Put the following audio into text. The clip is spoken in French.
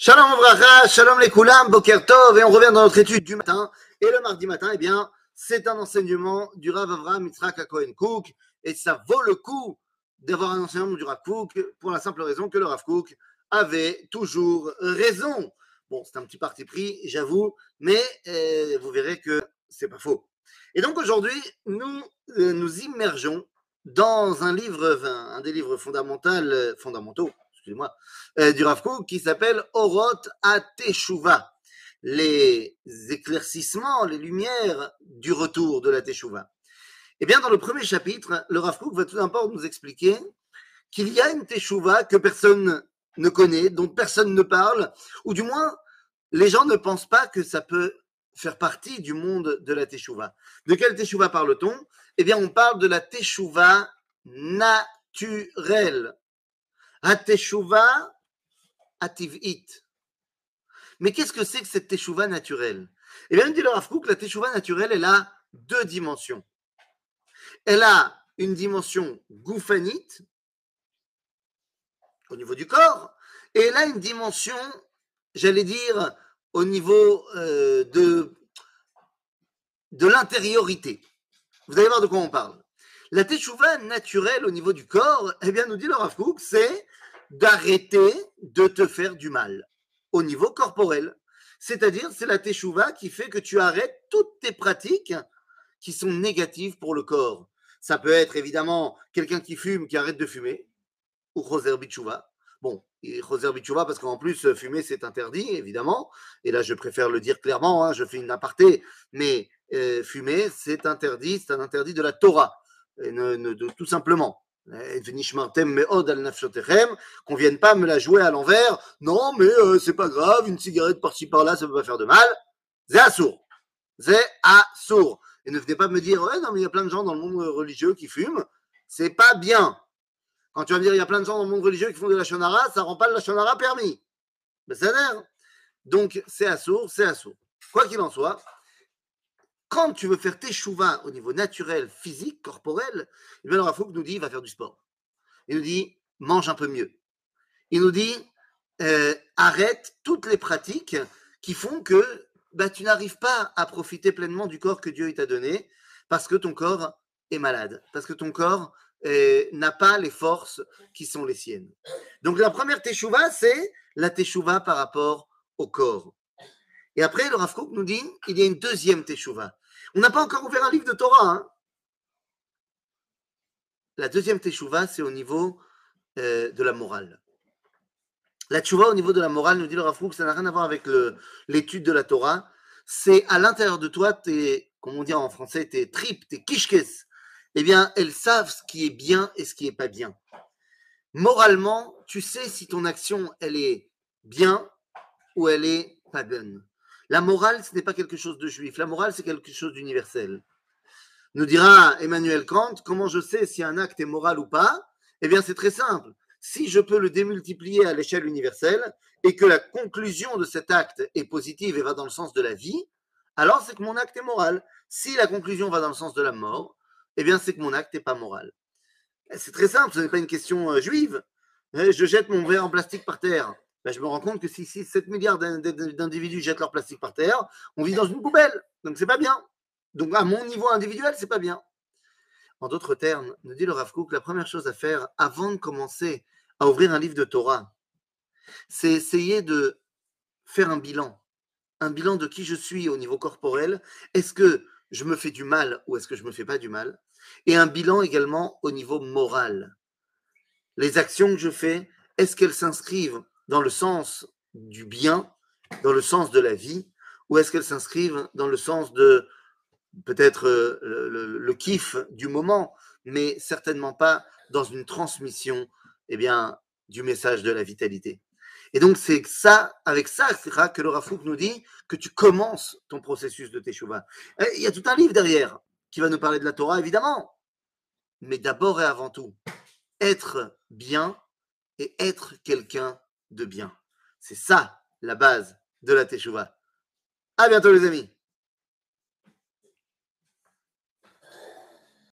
Shalom Avracha, Shalom les Koulam, Boker Tov, et on revient dans notre étude du matin. Et le mardi matin, eh bien, c'est un enseignement du Rav Avraham Yitzhak HaKohen Kook, et ça vaut le coup d'avoir un enseignement du Rav Kook, pour la simple raison que le Rav Kook avait toujours raison. Bon, c'est un petit parti pris, j'avoue, mais vous verrez que c'est pas faux. Et donc aujourd'hui, nous nous immergeons dans un livre, un des livres fondamentaux, excusez-moi, du Rav Kook qui s'appelle Oroth HaTeshuvah, les éclaircissements, les lumières du retour de la Teshuvah. Eh bien, dans le premier chapitre, le Rav Kook va tout d'abord nous expliquer qu'il y a une Teshuvah que personne ne connaît, dont personne ne parle, ou du moins, les gens ne pensent pas que ça peut faire partie du monde de la Teshuvah. De quelle Teshuvah parle-t-on? Eh bien, on parle de la Teshuvah naturelle. HaTeshuvah Ativ'it. Mais qu'est-ce que c'est que cette Teshuvah naturelle? Eh bien, dit le Rav Kook, la Teshuvah naturelle, elle a deux dimensions. Elle a une dimension goufanite, au niveau du corps, et elle a une dimension, j'allais dire, au niveau de l'intériorité. Vous allez voir de quoi on parle. La Teshuvah naturelle au niveau du corps, eh bien, nous dit le Rav Kook, c'est d'arrêter de te faire du mal au niveau corporel. C'est-à-dire, c'est la Teshuvah qui fait que tu arrêtes toutes tes pratiques qui sont négatives pour le corps. Ça peut être évidemment quelqu'un qui fume, qui arrête de fumer, ou Choser Bitchouva. Bon, Choser Bitchouva, parce qu'en plus, fumer, c'est interdit, évidemment. Et là, je préfère le dire clairement, hein, je fais une aparté, mais fumer, c'est interdit, c'est un interdit de la Torah, tout simplement. Qu'on vienne pas me la jouer à l'envers. Non, mais c'est pas grave, une cigarette par-ci par-là, ça peut pas faire de mal. C'est assourd. C'est assourd. Et ne venez pas me dire, ouais, non, mais il y a plein de gens dans le monde religieux qui fument. C'est pas bien. Quand tu vas me dire, il y a plein de gens dans le monde religieux qui font de la shonara, ça rend pas le la shonara permis. Ben, ça a l'air. Donc, c'est assourd, c'est assourd. Quoi qu'il en soit, quand tu veux faire tes chouvas au niveau naturel, physique, corporel, eh bien, le Rav Kook nous dit, va faire du sport. Il nous dit, mange un peu mieux. Il nous dit, arrête toutes les pratiques qui font que bah, tu n'arrives pas à profiter pleinement du corps que Dieu t'a donné parce que ton corps est malade, parce que ton corps n'a pas les forces qui sont les siennes. Donc la première teshuva, c'est la teshuva par rapport au corps. Et après, le Rav Kook nous dit, il y a une deuxième teshuva. On n'a pas encore ouvert un livre de Torah. Hein. La deuxième teshuva, c'est au niveau de la morale. La tchouva au niveau de la morale, nous dit le Rav Kook, ça n'a rien à voir avec l'étude de la Torah. C'est à l'intérieur de toi, comme on dit en français, tes tripes, tes kishkes. Eh bien, elles savent ce qui est bien et ce qui n'est pas bien. Moralement, tu sais si ton action, elle est bien ou elle est pas bonne. La morale, ce n'est pas quelque chose de juif. La morale, c'est quelque chose d'universel. Nous dira Emmanuel Kant, comment je sais si un acte est moral ou pas? Eh bien, c'est très simple. Si je peux le démultiplier à l'échelle universelle et que la conclusion de cet acte est positive et va dans le sens de la vie, alors c'est que mon acte est moral. Si la conclusion va dans le sens de la mort, eh bien, c'est que mon acte n'est pas moral. C'est très simple, ce n'est pas une question juive. Je jette mon verre en plastique par terre. Ben, je me rends compte que si 7 milliards d'individus jettent leur plastique par terre, on vit dans une poubelle. Donc, c'est pas bien. Donc, à mon niveau individuel, c'est pas bien. En d'autres termes, nous dit le Rav Kook, la première chose à faire avant de commencer à ouvrir un livre de Torah, c'est essayer de faire un bilan de qui je suis au niveau corporel. Est-ce que je me fais du mal ou est-ce que je me fais pas du mal? Et un bilan également au niveau moral. Les actions que je fais, est-ce qu'elles s'inscrivent dans le sens du bien, dans le sens de la vie, ou est-ce qu'elles s'inscrivent dans le sens de peut-être le kiff du moment, mais certainement pas dans une transmission eh bien, du message de la vitalité. Et donc, c'est ça, avec ça, que le Rav Kook nous dit que tu commences ton processus de Teshuvah. Il y a tout un livre derrière qui va nous parler de la Torah, évidemment. Mais d'abord et avant tout, être bien et être quelqu'un de bien. C'est ça, la base de la Teshuvah. À bientôt, les amis.